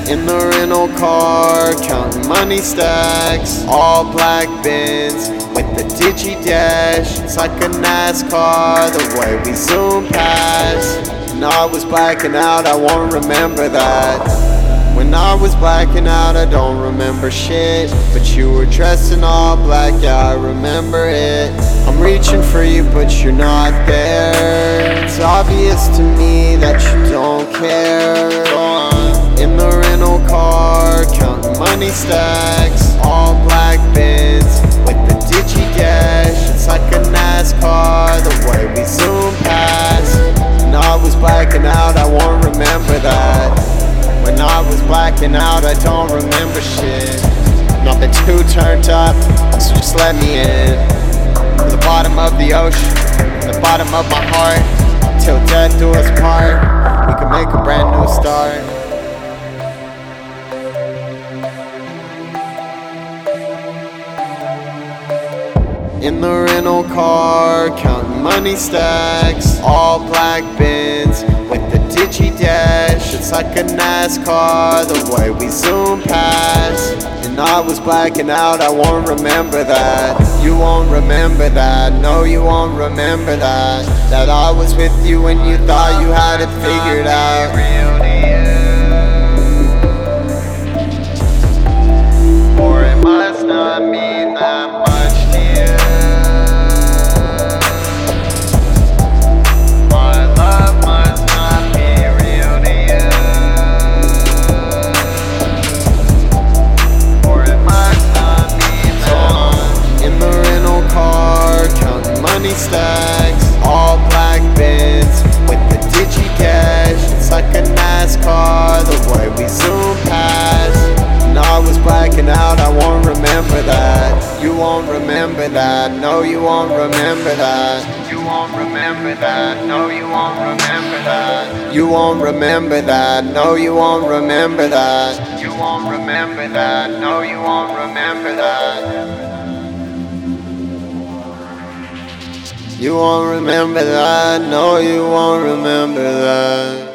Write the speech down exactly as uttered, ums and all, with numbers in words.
In the rental car, counting money stacks. All black bins with the digi-dash. It's like a NASCAR, the way we zoom past. When I was blacking out, I won't remember that. When I was blacking out, I don't remember shit. But you were dressed in all black, yeah, I remember it. I'm reaching for you, but you're not there. It's obvious to me that you don't care. In the rental car, counting money stacks. All black bins with the digi-dash. It's like a NASCAR, the way we zoom past. When I was blacking out, I won't remember that. When I was blacking out, I don't remember shit. Not been too turned up, so just let me in. To the bottom of the ocean, the bottom of my heart. Till death do us part, we can make a brand new start. In the rental car, counting money stacks. All black bins with the digi-dash. It's like a NASCAR, the way we zoom past. And I was blacking out, I won't remember that. You won't remember that, no you won't remember that. That I was with you when you thought you had it figured out. Or it must not mean that much. Stacks, all black bins with the digi-dash. It's like a NASCAR, the way we zoom past. When I was blacking out, I won't remember that. You won't remember that, no you won't remember that. You won't remember that, no you won't remember that. You won't remember that, no you won't remember that. You won't remember that, no you won't remember that. You won't remember that, no you won't remember that.